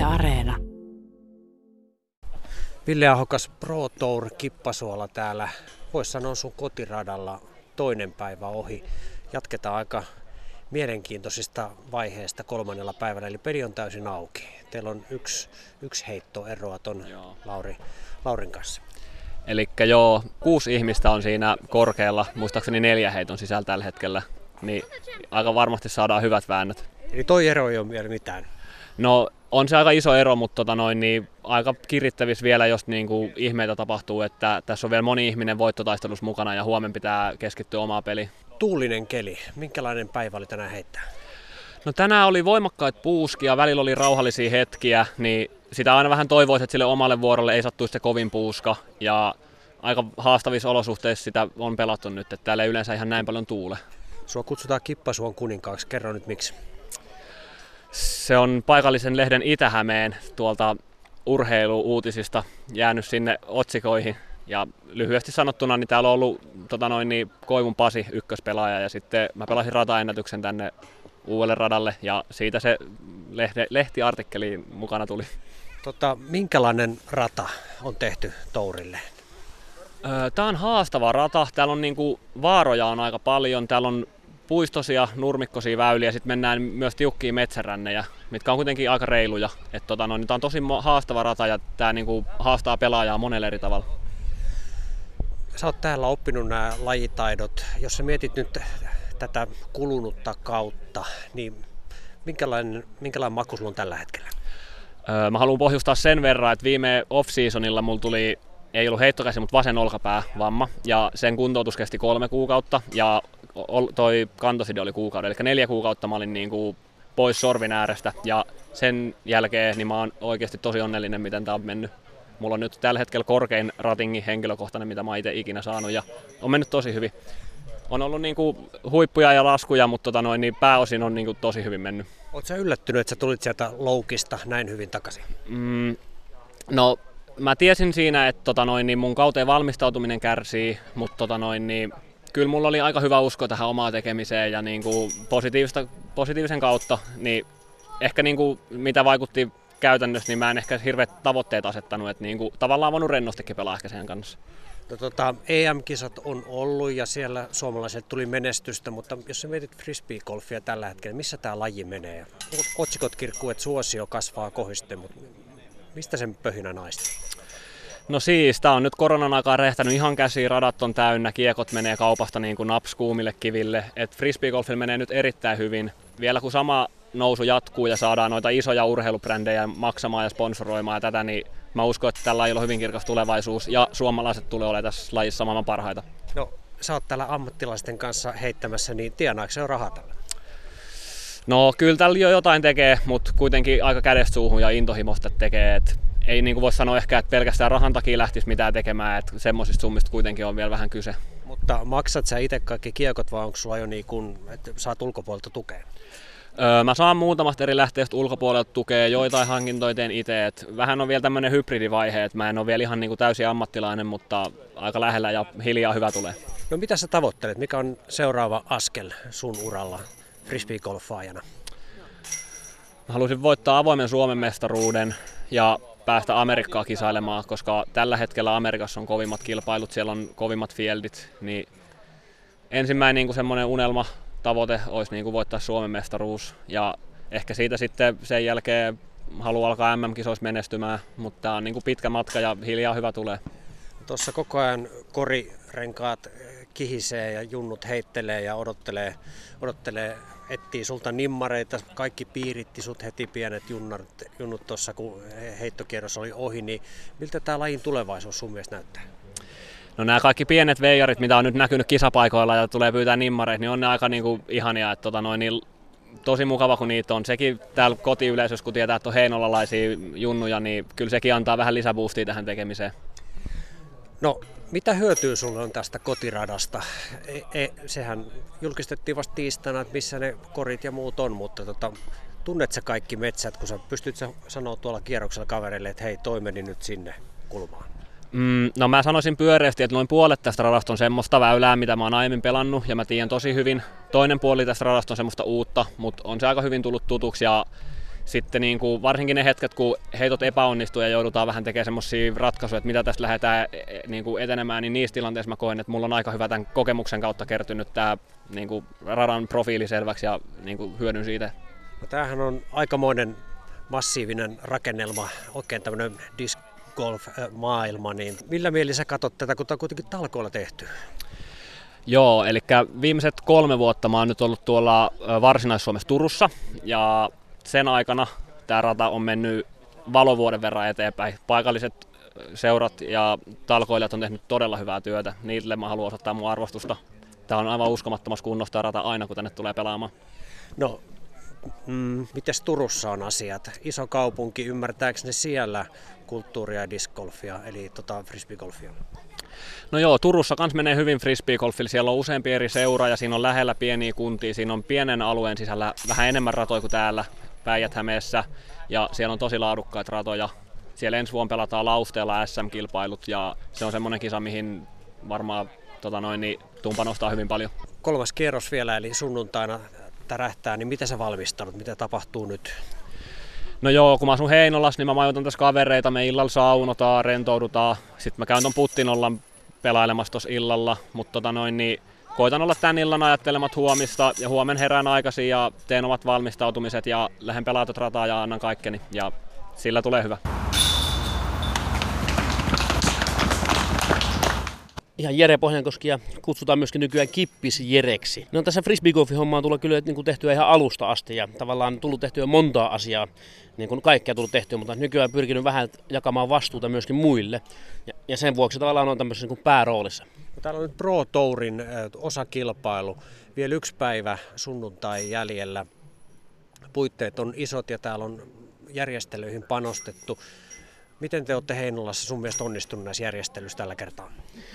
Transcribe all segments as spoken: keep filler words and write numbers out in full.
Areena. Ville Ahokas, Pro Tour Kippasuola täällä. Voisi sanoa sun kotiradalla toinen päivä ohi. Jatketaan aika mielenkiintoisista vaiheista kolmannella päivällä, eli peli on täysin auki. Teillä on yksi, yksi heitto eroa ton Lauri, Laurin kanssa. Eli joo, kuusi ihmistä on siinä korkealla, muistaakseni neljä heiton sisällä tällä hetkellä, niin aika varmasti saadaan hyvät väännöt. Eli toi ero ei ole vielä mitään? No on se aika iso ero, mutta tota noin, niin aika kirittävissä vielä, jos niinku ihmeitä tapahtuu, että tässä on vielä moni ihminen voittotaistelussa mukana ja huomenna pitää keskittyä omaan peliin. Tuulinen keli. Minkälainen päivä oli tänään heittää? No tänään oli voimakkaita puuskia, välillä oli rauhallisia hetkiä, niin sitä aina vähän toivoisi, että sille omalle vuorolle ei sattuisi se kovin puuska. Ja aika haastavissa olosuhteissa sitä on pelattu nyt, että täällä ei yleensä ihan näin paljon tuule. Sua kutsutaan Kippasuon kuninkaaksi. Kerro nyt miksi. Se on paikallisen lehden Itä-Hämeen tuolta urheilu-uutisista jäänyt sinne otsikoihin. Ja lyhyesti sanottuna, niin täällä on ollut tota noin, niin Koivun Pasi ykköspelaaja ja sitten mä pelasin rataennätyksen tänne uudelle radalle ja siitä se lehde, lehtiartikkeli mukana tuli. Tota, minkälainen rata on tehty Tourille? Tämä on haastava rata. Täällä on niinku, vaaroja on aika paljon. Täällä on puistosia, nurmikkoisia väyliä. Sitten mennään myös tiukkiin metsärännejä, mitkä on kuitenkin aika reiluja. Et, tota, no, tämä on tosi haastava rata ja tämä niinku, haastaa pelaajaa monella eri tavalla. Sä oot täällä oppinut nämä lajitaidot. Jos sä mietit nyt tätä kulunutta kautta, niin minkälainen, minkälainen maku sulla on tällä hetkellä? Öö, mä haluan pohjustaa sen verran, että viime off-seasonilla mulla tuli, ei ollut heittokäsi, mutta vasen olkapää vamma. Ja sen kuntoutus kesti kolme kuukautta ja toi kantoside oli kuukauden. Eli neljä kuukautta mä olin niin kuin pois sorvin äärestä ja sen jälkeen niin mä oon oikeasti tosi onnellinen, miten tää on mennyt. Mulla on nyt tällä hetkellä korkein ratingi henkilökohtainen, mitä mä itse ikinä saanut ja on mennyt tosi hyvin. On ollut niinku huippuja ja laskuja, mutta tota noin, niin pääosin on niinku tosi hyvin mennyt. Oletko sä yllättynyt, että sä tulit sieltä loukista näin hyvin takaisin? Mm, no mä tiesin siinä, että tota noin, niin mun kauteen valmistautuminen kärsii, mutta tota noin, niin kyllä mulla oli aika hyvä usko tähän omaan tekemiseen ja niinku positiivista, positiivisen kautta. Niin ehkä niinku, mitä vaikutti käytännössä, niin mä en ehkä hirveät tavoitteet asettanut, että niinku, tavallaan voinut rennostikin pelaa ehkä sen kanssa. No, tota, E M-kisat on ollut ja siellä suomalaiset tuli menestystä, mutta jos sä mietit frisbeegolfia tällä hetkellä, missä tää laji menee? Otsikot kirkkuu, että suosio kasvaa kohisten, mutta mistä sen pöhinä naistuu? No siis, tää on nyt koronan aikaa rehtänyt ihan käsiin, radat on täynnä, kiekot menee kaupasta niin kuin naps kuumille kiville. Et frisbeegolfilla menee nyt erittäin hyvin. Vielä kun sama nousu jatkuu ja saadaan noita isoja urheilubrändejä maksamaan ja sponsoroimaan ja tätä, niin mä uskon, että tällä lajilla on hyvin kirkas tulevaisuus ja suomalaiset tulee olemaan tässä lajissa maailman parhaita. No, sä oot täällä ammattilaisten kanssa heittämässä, niin tienaako se on rahaa tällä? No kyllä tällä jo jotain tekee, mutta kuitenkin aika kädestä suuhun ja intohimosta tekee. Et ei niin kuin voi sanoa ehkä, että pelkästään rahan takia lähtisi mitään tekemään, että semmoisista summista kuitenkin on vielä vähän kyse. Mutta maksat sä itse kaikki kiekot vai onko sulla jo niin kuin, että saat ulkopuolelta tukea? Öö, mä saan muutamasta eri lähteestä ulkopuolelta tukea, joitain hankintoja teen itse. Et vähän on vielä tämmöinen hybridivaihe, että mä en ole vielä ihan niin kuin täysin ammattilainen, mutta aika lähellä ja hiljaa hyvä tulee. No mitä sä tavoittelet? Mikä on seuraava askel sun uralla frisbeegolfaajana? Mä haluaisin voittaa avoimen Suomen mestaruuden ja päästä Amerikkaa kisailemaan, koska tällä hetkellä Amerikassa on kovimmat kilpailut, siellä on kovimmat fieldit. Niin ensimmäinen niin kuin semmoinen unelma tavoite olisi niin kuin voittaa Suomen mestaruus ja ehkä siitä sitten sen jälkeen haluaa alkaa M M-kisoissa menestymään, mutta tämä on niin kuin pitkä matka ja hiljaa hyvä tulee. Tuossa koko ajan korirenkaat kihisee ja junnut heittelee ja odottelee, odottelee etsii sulta nimmareita, kaikki piiritti sut heti pienet junnat, junnut tuossa kun heittokierros oli ohi, niin miltä tämä lajin tulevaisuus sun mielestä näyttää? No nämä kaikki pienet veijarit, mitä on nyt näkynyt kisapaikoilla ja tulee pyytää nimmareita, niin on ne aika niinku ihania. Että tota noin, niin tosi mukava kun niitä on. Sekin täällä kotiyleisössä, kun tietää, että on heinolalaisia junnuja, niin kyllä sekin antaa vähän lisäboostia tähän tekemiseen. No, mitä hyötyä sulle on tästä kotiradasta? E, e, sehän julkistettiin vasta tiistaina, että missä ne korit ja muut on, mutta tota, tunnet sä kaikki metsät, kun sä pystyt sä sanoa tuolla kierroksella kavereille, että hei, toi meni nyt sinne kulmaan? Mm, no mä sanoisin pyöreästi, että noin puolet tästä radasta on semmoista väylää, mitä mä oon aiemmin pelannut ja mä tiedän tosi hyvin. Toinen puoli tästä radasta on semmoista uutta, mutta on se aika hyvin tullut tutuksi ja sitten niin kuin, varsinkin ne hetket, kun heitot epäonnistuu ja joudutaan vähän tekemään semmoisia ratkaisuja, että mitä tästä lähdetään niin kuin etenemään, niin niissä tilanteissa mä koen, että mulla on aika hyvä tämän kokemuksen kautta kertynyt tämä niin kuin radan profiili selväksi ja niin kuin hyödyn siitä. No, tämähän on aikamoinen massiivinen rakennelma, oikein tämmöinen disc golf-maailma, niin millä mieli sä katsot tätä, kun tämä on kuitenkin talkoilla tehty? Joo, eli viimeiset kolme vuotta mä oon nyt ollut tuolla Varsinais-Suomessa Turussa ja sen aikana tämä rata on mennyt valovuoden verran eteenpäin. Paikalliset seurat ja talkoilijat on tehnyt todella hyvää työtä. Niille mä haluan osoittaa mun arvostusta. Tämä on aivan uskomattomassa kunnossa tämä rata aina, kun tänne tulee pelaamaan. No, mm, mites Turussa on asiat? Iso kaupunki, ymmärtääkö ne siellä kulttuuria ja discgolfia, eli tota frisbeegolfia? No joo, Turussa kans menee hyvin frisbeegolfilla. Siellä on useampi eri seura ja siinä on lähellä pieniä kuntia. Siinä on pienen alueen sisällä vähän enemmän ratoja kuin täällä Päijät-Hämeessä ja siellä on tosi laadukkaita ratoja. Siellä ensi vuonna pelataan Lausteella S M-kilpailut ja se on semmoinen kisa, mihin varmaan tota noin, niin, tuun panostaa hyvin paljon. Kolmas kierros vielä, eli sunnuntaina tärähtää, niin mitä sä valmistanut? Mitä tapahtuu nyt? No joo, kun mä asun Heinolassa, niin mä majoitan tässä kavereita, me illalla saunotaan, rentoudutaan. Sitten mä käyn ton Puttinollan pelailemassa tuossa illalla, mutta tota noin, niin koitan olla tän illan ajattelemat huomista ja huomen herään aikaisin ja teen omat valmistautumiset ja lähden pelaatot rataa ja annan kaikkeni ja sillä tulee hyvä. Ihan Jere Pohjankoski ja kutsutaan myöskin nykyään Kippis Jereksi. No tässä frisbeegolf-homma on tullut kyllä niin kuin tehtyä ihan alusta asti ja tavallaan tullut tehtyä montaa asiaa, niin kuin kaikkea tullut tehtyä, mutta nykyään pyrkinyt vähän jakamaan vastuuta myöskin muille ja, ja sen vuoksi tavallaan on tämmöisessä niin kuin pääroolissa. Täällä on nyt Pro Tourin osakilpailu, vielä yksi päivä sunnuntai jäljellä. Puitteet on isot ja täällä on järjestelyihin panostettu. Miten te olette Heinolassa sun mielestä onnistunut näissä järjestelyissä tällä kertaa?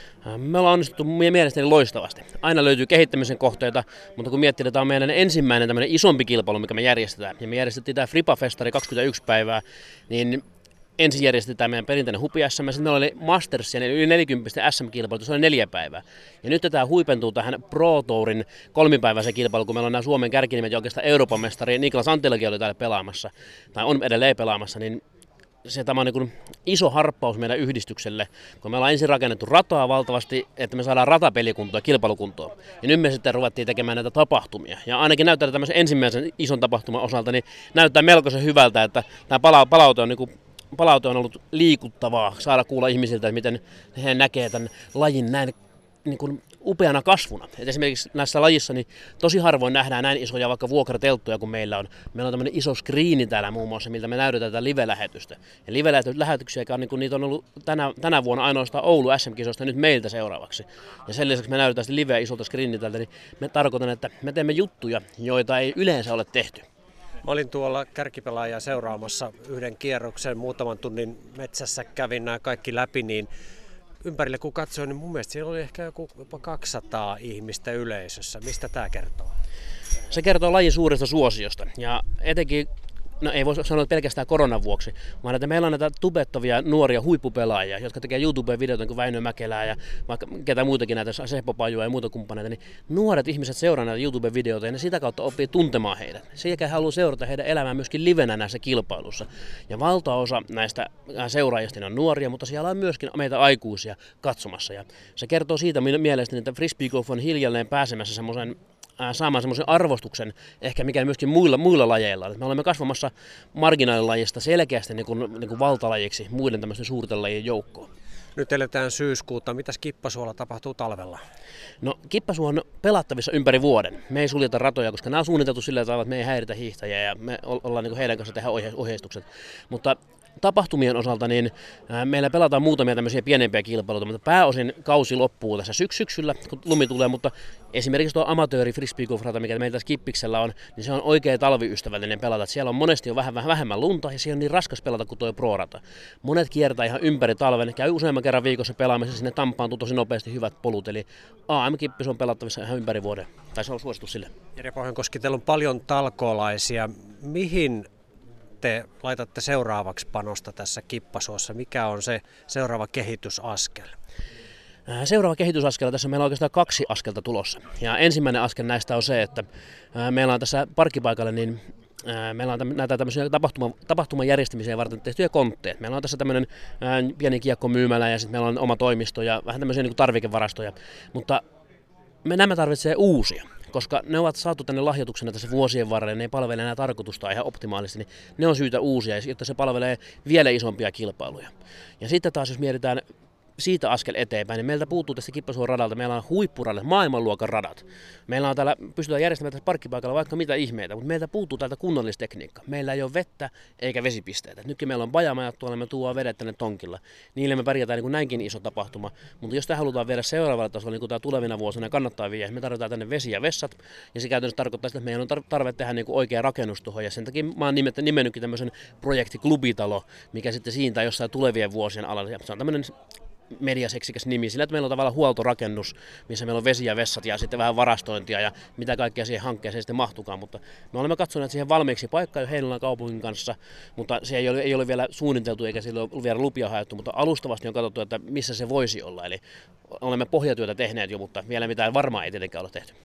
Me ollaan onnistuttu mielestäni loistavasti. Aina löytyy kehittämisen kohteita, mutta kun miettii, että tämä on meidän ensimmäinen tämmöinen isompi kilpailu, mikä me järjestetään, ja me järjestettiin tämä Fripa-festari kaksikymmentäyksi päivää, niin ensin järjestetään meidän perinteinen Hupi S M, sitten meillä oli Mastersia, eli yli neljäkymmentä S M-kilpailu, se oli neljä päivää. Ja nyt tämä huipentuu tähän Pro Tourin kolmipäiväisen kilpailuun, kun meillä on nämä Suomen kärkinimet ja oikeastaan Euroopan mestari Niklas Anttilakin oli täällä pelaamassa, tai on edelleen pelaamassa, niin se tämä on niin kuin iso harppaus meidän yhdistykselle, kun me ollaan ensin rakennettu rataa valtavasti, että me saadaan ratapelikuntoa ja kilpailukuntoa. Ja nyt me sitten ruvettiin tekemään näitä tapahtumia. Ja ainakin näyttää tämmöisen ensimmäisen ison tapahtuman osalta, niin näyttää melkoisen hyvältä, että tämä palaute on, niin kuin, palaute on ollut liikuttavaa saada kuulla ihmisiltä, että miten he näkevät tämän lajin näin niin kuin upeana kasvuna. Et esimerkiksi näissä lajissa niin tosi harvoin nähdään näin isoja vaikka vuokratelttoja kuin meillä on. Meillä on tämmöinen iso skriini täällä muun muassa, miltä me näytetään tätä live-lähetystä. Ja live-lähetyksiä, niin niitä on ollut tänä, tänä vuonna ainoastaan Oulu S M-kisoista nyt meiltä seuraavaksi. Ja sen lisäksi me näytetään liveä isolta skriiniltä täältä, niin me tarkoitan, että me teemme juttuja, joita ei yleensä ole tehty. Mä olin tuolla kärkipelaajaa seuraamassa yhden kierroksen, muutaman tunnin metsässä kävin nämä kaikki läpi, niin ympärille kun katsoin, niin mun mielestä siellä oli ehkä joku jopa kaksisataa ihmistä yleisössä. Mistä tämä kertoo? Se kertoo lajin suuresta suosiosta ja etenkin, no ei voi sanoa pelkästään koronan vuoksi, vaan että meillä on näitä tubettavia nuoria huippupelaajia, jotka tekee YouTubeen-videoita niin kuin Väinö Mäkelää ja vaikka ketä muitakin näitä Seppo Pajua ja muita kumppaneita, niin nuoret ihmiset seuraa näitä YouTube-videoita ja ne sitä kautta oppii tuntemaan heidät. Sekä haluaa seurata heidän elämää myöskin livenä näissä kilpailussa. Ja valtaosa näistä seuraajista on nuoria, mutta siellä on myöskin meitä aikuisia katsomassa. Ja se kertoo siitä mielestäni, että frisbeegolf on hiljalleen pääsemässä semmoisen saamaan semmoisen arvostuksen, ehkä mikä myöskin muilla, muilla lajeilla. Me olemme kasvamassa marginaalilajista selkeästi niin kuin, niin kuin valtalajiksi muiden tämmöisten suurten lajien joukkoon. Nyt eletään syyskuuta. Mitäs Kippasuolla tapahtuu talvella? No Kippasuu on pelattavissa ympäri vuoden. Me ei suljeta ratoja, koska nämä on suunniteltu sillä tavalla, että me ei häiritä hiihtäjiä ja me ollaan niin kuin heidän kanssa tehdä ohjeistukset. Mutta tapahtumien osalta niin meillä pelataan muutamia tämmöisiä pienempiä kilpailuita, mutta pääosin kausi loppuu tässä syks- syksyllä, kun lumi tulee, mutta esimerkiksi tuo amatööri frisbeegolf-rata, mikä meillä tässä Kippiksellä on, niin se on oikein talviystävällinen pelata. Siellä on monesti jo vähän, vähän vähemmän lunta ja siellä on niin raskas pelata kuin tuo pro-rata. Monet kiertää ihan ympäri talven, käy useamman kerran viikossa pelaamassa, sinne tampaantuu tosi nopeasti hyvät polut, eli A M-kippis on pelattavissa ihan ympäri vuoden, tai se on suositus sille. Jere Pohjankoski, teillä on paljon talkoolaisia. Mihin te laitatte seuraavaksi panosta tässä Kippasuossa? Mikä on se seuraava kehitysaskel? Seuraava kehitysaskel, tässä meillä on oikeastaan kaksi askelta tulossa. Ja ensimmäinen askel näistä on se, että meillä on tässä parkkipaikalle niin Meillä on näitä tämmöisiä tapahtuma, tapahtuman järjestämiseen varten tehtyjä kontteja. Meillä on tässä tämmöinen ää, pieni kiekkomyymälä ja sitten meillä on oma toimisto ja vähän tämmöisiä niin kuin tarvikevarastoja. Mutta me nämä tarvitsee uusia, koska ne ovat saatu tänne lahjoituksena tässä vuosien varrella ja ne ei palvele enää tarkoitusta ihan optimaalisesti, niin ne on syytä uusia, jotta se palvelee vielä isompia kilpailuja. Ja sitten taas, jos mietitään siitä askel eteenpäin, niin meiltä puuttuu tästä Kippasuon radalta, meillä on huippuradat, maailmanluokan radat. Meillä on täällä, pystytään järjestämään tässä parkkipaikalla vaikka mitä ihmeitä, mutta meiltä puuttuu täältä kunnallistekniikka. Meillä ei ole vettä eikä vesipisteitä. Nytkin meillä on bajamajat tuolla, me tuodaan vedet tänne tonkilla. Niille me pärjätään niin kuin näinkin iso tapahtuma, mutta jos tämä halutaan viedä seuraavalla tasolla, niin kuin tämä tulevina vuosina kannattaa viedä, me tarvitaan tänne vesi ja vessat, ja se käytännössä tarkoittaa sitä, että meidän on tarve tehdä niin kuin oikea rakennus tuohon, ja sen takia mä oon nimennytkin tämmöisen projekti Klubitalo, mikä sitten siitä jossain tulevien vuosien alalla. Se on tämmöinen mediaseksikäs nimi, sillä että meillä on tavallaan huoltorakennus, missä meillä on vesi ja vessat ja sitten vähän varastointia ja mitä kaikkea siihen hankkeeseen sitten mahtukaan, mutta me olemme katsoneet siihen valmiiksi paikkaa jo Heinolan kaupungin kanssa, mutta se ei ole, ei ole vielä suunniteltu eikä sillä ole vielä lupia haettu, mutta alustavasti on katsottu, että missä se voisi olla, eli olemme pohjatyötä tehneet jo, mutta vielä mitään varmaa ei tietenkään ole tehty.